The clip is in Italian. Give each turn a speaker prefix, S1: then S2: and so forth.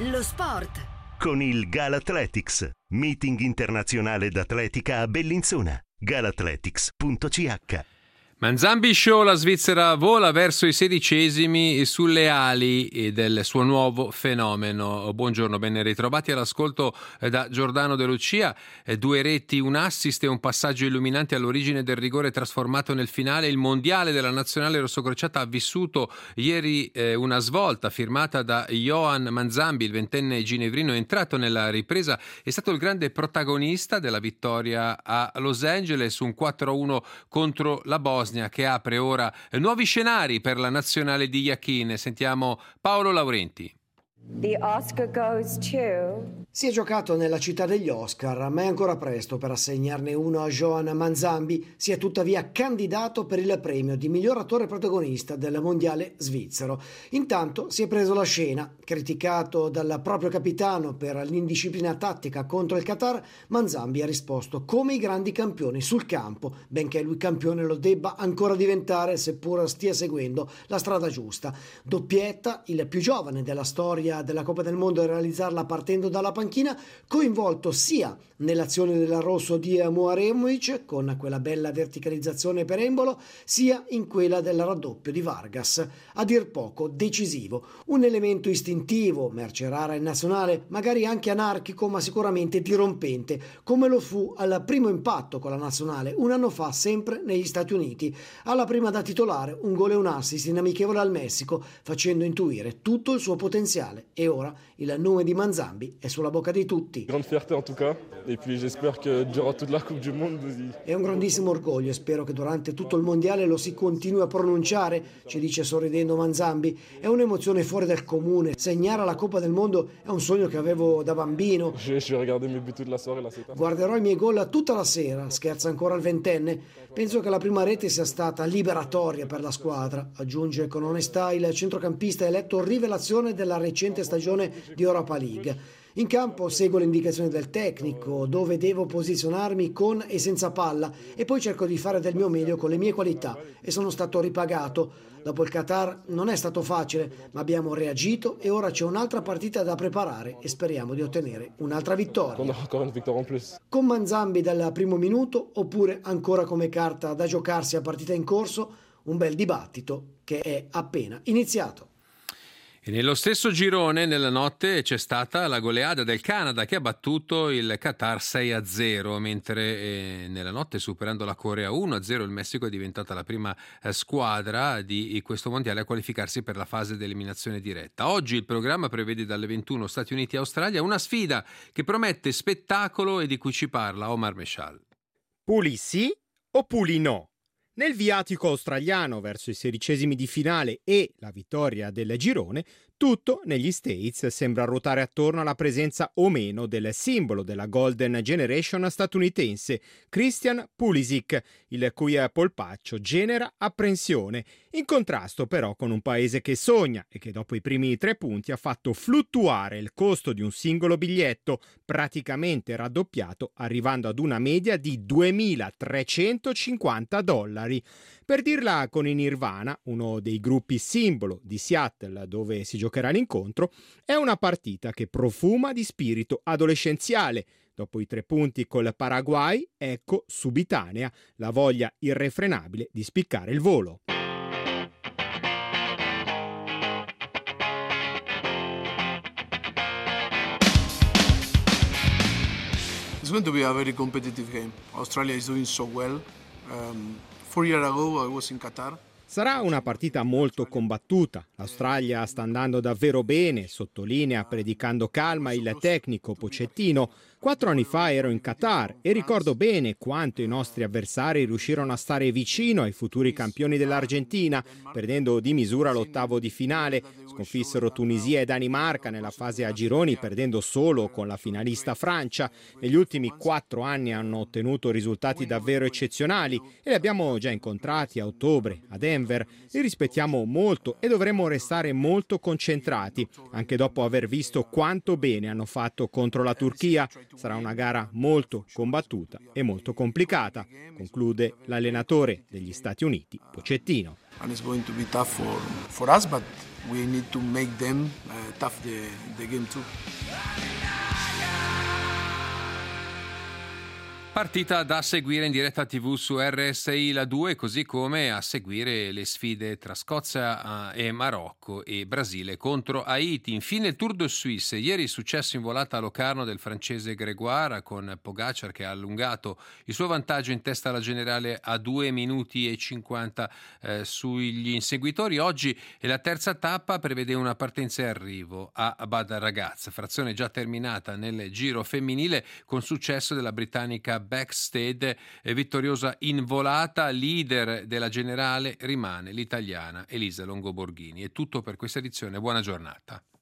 S1: Lo sport
S2: con il Galathletics, meeting internazionale d'atletica a Bellinzona. galathletics.ch.
S3: Manzambi Show, la Svizzera vola verso i 16esimi sulle ali del suo nuovo fenomeno. Buongiorno, ben ritrovati all'ascolto da Giordano De Lucia. 2 reti, un assist e un passaggio illuminante all'origine del rigore trasformato nel finale. Il mondiale della nazionale rossocrociata ha vissuto ieri una svolta firmata da Johan Manzambi, il 20enne ginevrino entrato nella ripresa. È stato il grande protagonista della vittoria a Los Angeles, un 4-1 contro la Bosnia, che apre ora nuovi scenari per la nazionale di Jachin. Sentiamo Paolo Laurenti.
S4: The Oscar goes to...
S5: Si è giocato nella città degli Oscar, ma è ancora presto per assegnarne uno a Johan Manzambi. Si è tuttavia candidato per il premio di miglior attore protagonista del mondiale svizzero. Intanto si è preso la scena. Criticato dal proprio capitano per l'indisciplina tattica contro il Qatar, Manzambi ha risposto come i grandi campioni sul campo, benché lui campione lo debba ancora diventare, seppur stia seguendo la strada giusta. Doppietta, il più giovane della storia della Coppa del Mondo a realizzarla partendo dalla panchina, coinvolto sia nell'azione del rosso di Muaremovic con quella bella verticalizzazione per Embolo, sia in quella del raddoppio di Vargas, a dir poco decisivo. Un elemento istintivo, merce rara in nazionale, magari anche anarchico, ma sicuramente dirompente, come lo fu al primo impatto con la nazionale un anno fa sempre negli Stati Uniti. Alla prima da titolare un gol e un assist in amichevole al Messico, facendo intuire tutto il suo potenziale. E ora il nome di Manzambi è sulla bocca di tutti.
S6: Grande fierté en tout cas, et puis j'espère que durant toute la Coupe du Monde aussi.
S5: È un grandissimo orgoglio e spero che durante tutto il mondiale lo si continui a pronunciare, ci dice sorridendo Manzambi. È un'emozione fuori dal comune. Segnare la Coppa del Mondo è un sogno che avevo da bambino.
S6: Je vais regarder mes buts toute la soirée là, c'est ça.
S5: Guarderò i miei gol tutta la sera, scherza ancora il 20enne. Penso che la prima rete sia stata liberatoria per la squadra. Aggiunge con onestà il centrocampista eletto rivelazione della recente stagione di Europa League. In campo seguo le indicazioni del tecnico, dove devo posizionarmi con e senza palla, e poi cerco di fare del mio meglio con le mie qualità, e sono stato ripagato. Dopo il Qatar non è stato facile, ma abbiamo reagito e ora c'è un'altra partita da preparare e speriamo di ottenere un'altra vittoria. Con Manzambi dal primo minuto oppure ancora come carta da giocarsi a partita in corso, un bel dibattito che è appena iniziato.
S3: E nello stesso girone, nella notte, c'è stata la goleada del Canada che ha battuto il Qatar 6-0, mentre nella notte, superando la Corea 1-0, il Messico è diventata la prima squadra di questo mondiale a qualificarsi per la fase di eliminazione diretta. Oggi il programma prevede dalle 21 Stati Uniti e Australia una sfida che promette spettacolo e di cui ci parla Omar Meshal.
S7: Puli sì o puli no? Nel viatico australiano verso i 16esimi di finale e la vittoria del girone, tutto negli States sembra ruotare attorno alla presenza o meno del simbolo della Golden Generation statunitense, Christian Pulisic, il cui polpaccio genera apprensione, in contrasto però con un paese che sogna e che dopo i primi 3 punti ha fatto fluttuare il costo di un singolo biglietto, praticamente raddoppiato, arrivando ad una media di $2.350. Per dirla con i Nirvana, uno dei gruppi simbolo di Seattle dove si giocherà l'incontro, è una partita che profuma di spirito adolescenziale. Dopo i 3 punti col Paraguay, ecco subitanea la voglia irrefrenabile di spiccare il volo.
S8: It's going to be a very competitive game. Australia is doing so well. 4 years ago I was in Qatar.
S7: Sarà una partita molto combattuta. L'Australia sta andando davvero bene, sottolinea predicando calma il tecnico Pochettino. 4 anni fa ero in Qatar e ricordo bene quanto i nostri avversari riuscirono a stare vicino ai futuri campioni dell'Argentina, perdendo di misura l'8avo di finale. Sconfissero Tunisia e Danimarca nella fase a gironi, perdendo solo con la finalista Francia. Negli ultimi 4 anni hanno ottenuto risultati davvero eccezionali e li abbiamo già incontrati a ottobre a Denver. Li rispettiamo molto e dovremo restare molto concentrati, anche dopo aver visto quanto bene hanno fatto contro la Turchia. Sarà una gara molto combattuta e molto complicata, conclude l'allenatore degli Stati Uniti, Pochettino.
S8: And it's going to be tough for us, but we need to make them tough the game too.
S3: Partita da seguire in diretta TV su RSI La 2, così come a seguire le sfide tra Scozia e Marocco e Brasile contro Haiti. Infine il Tour de Suisse. Ieri successo in volata a Locarno del francese Grégoire con Pogacar che ha allungato il suo vantaggio in testa alla generale a 2 minuti e 50 sugli inseguitori. Oggi la terza tappa prevede una partenza e arrivo a Bad Ragaz, frazione già terminata nel giro femminile con successo della britannica Backstead, vittoriosa in volata. Leader della generale rimane l'italiana Elisa Longoborghini. È tutto per questa edizione, buona giornata.